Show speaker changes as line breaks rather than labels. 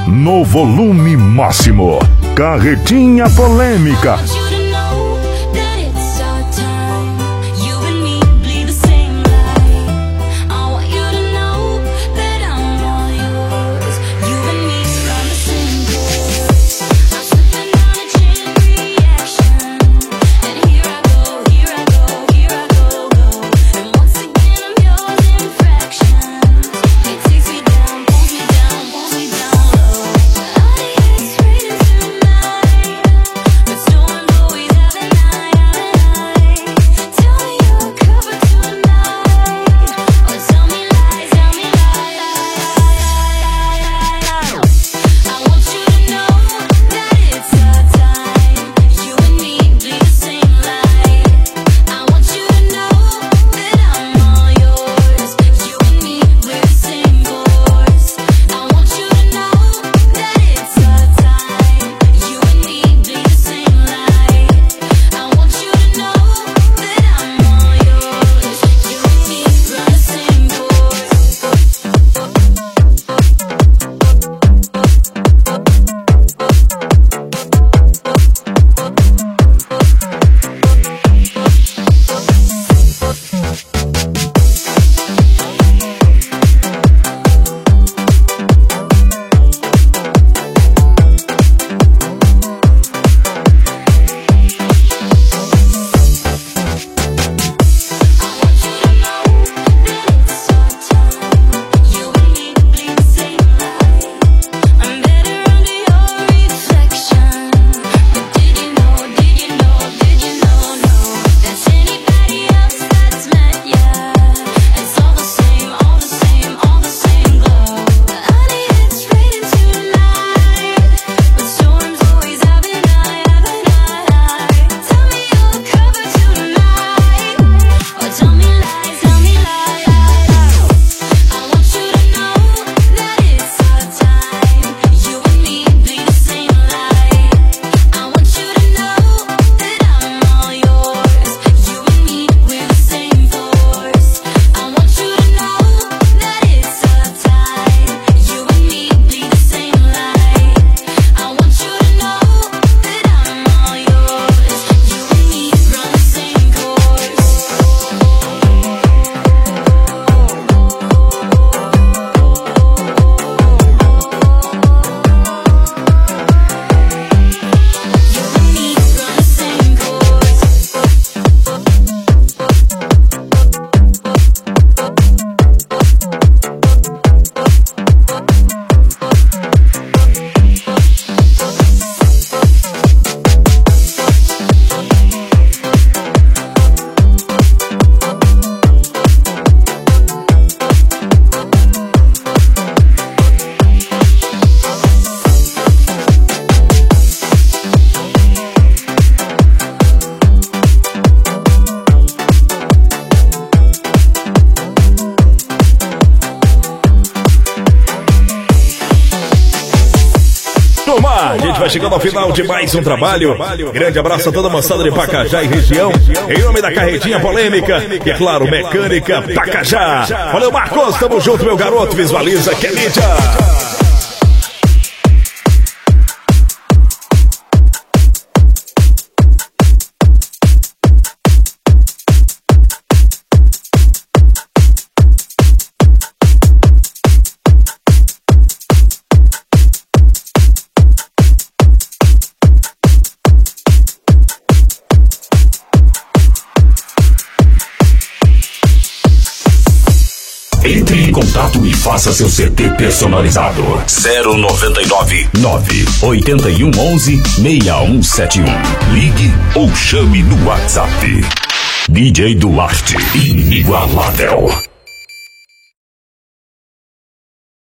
no volume máximo. Carretinha Polêmica.
A gente vai chegando ao final de mais um trabalho. Grande abraço a toda a moçada de Pacajá e região. Em nome da Carretinha Polêmica e, é claro, Mecânica Pacajá. Valeu, Marcos, tamo junto, meu garoto. Visualiza que é mídia.
Entre em contato e faça seu CD personalizado. 099-98111-6171. Ligue ou chame no WhatsApp. DJ Duarte, inigualável.